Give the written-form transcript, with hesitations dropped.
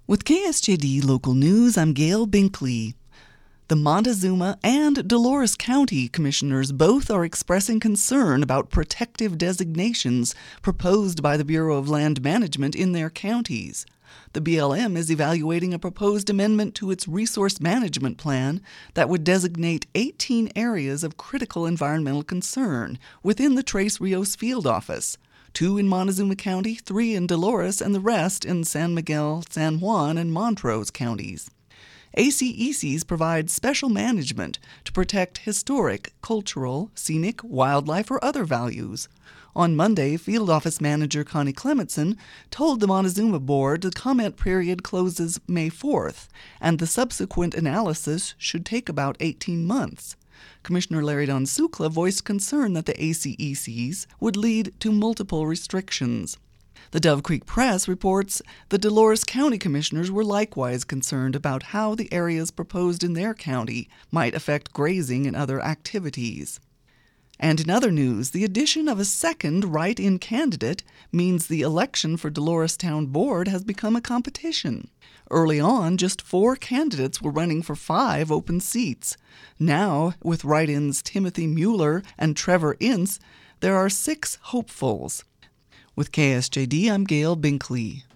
With KSJD Local News, I'm Gail Binkley. The Montezuma and Dolores County Commissioners both are expressing concern about protective designations proposed by the Bureau of Land Management in their counties. The BLM is evaluating a proposed amendment to its resource management plan that would designate 18 areas of critical environmental concern within the Tres Rios field office. 2 in Montezuma County, 3 in Dolores, and the rest in San Miguel, San Juan, and Montrose counties. ACECs provide special management to protect historic, cultural, scenic, wildlife, or other values. On Monday, Field Office Manager Connie Clementson told the Montezuma Board the comment period closes May 4th, and the subsequent analysis should take about 18 months. Commissioner Larry Don Sucla voiced concern that the ACECs would lead to multiple restrictions. The Dove Creek Press reports the Dolores County Commissioners were likewise concerned about how the areas proposed in their county might affect grazing and other activities. And in other news, the addition of a second write-in candidate means the election for Dolores Town Board has become a competition. Early on, just 4 candidates were running for 5 open seats. Now, with write-ins Timothy Mueller and Trevor Ince, there are 6 hopefuls. With KSJD, I'm Gail Binkley.